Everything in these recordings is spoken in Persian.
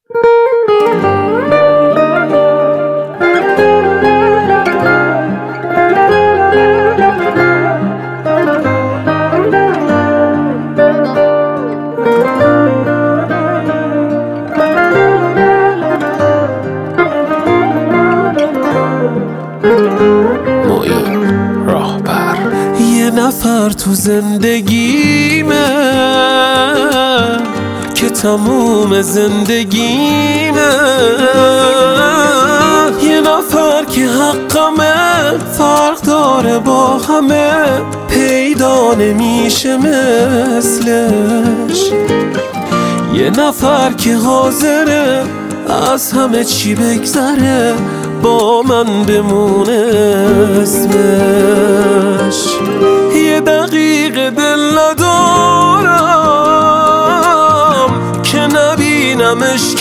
یه نفر تو زندگیمه که تموم زندگیمه، یه نفر که حقمه فرق داره با همه، پیدا نمیشه مثلش. یه نفر که حاضره از همه چی بگذره، با من بمونه اسمش. یه دقیقه دل ندارم که نبینمش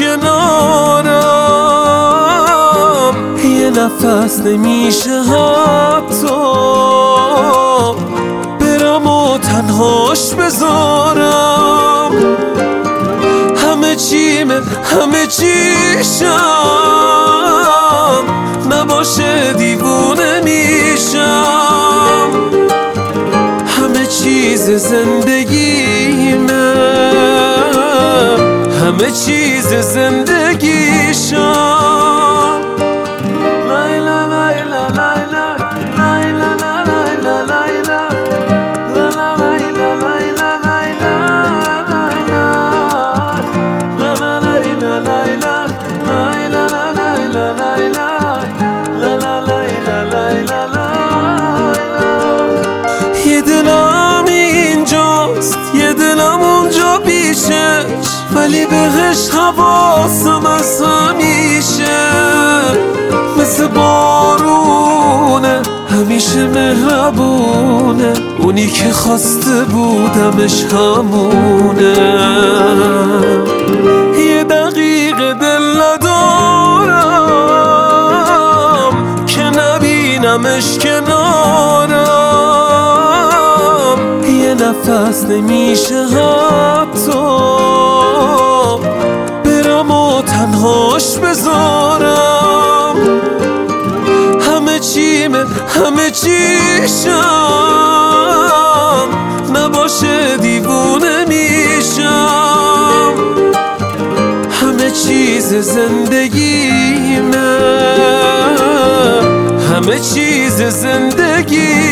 کنارم، یه نفس نمیشه حتی برم و تنهاش بذارم. همه چیشم نباشه دیوونه میشم، همه چیز زندگیمه، همه چیز زندگیشم. لیلا لیلا لیلا لیلا لیلا لیلا یه دلم اینجاست یه دلم اونجا پیشش، ولی بهش حواسم از همیشه. مثل بارونه همیشه مهربونه، اونی که خواسته بودمش همونه. یه دقیقه دل ندارم که نبینمش کنارم، یه نفس نمیشه حتی برم و تنهاش بذارم. همه چیشم نباشه دیوونه میشم، همه چیز زندگیمه، همه چیز زندگی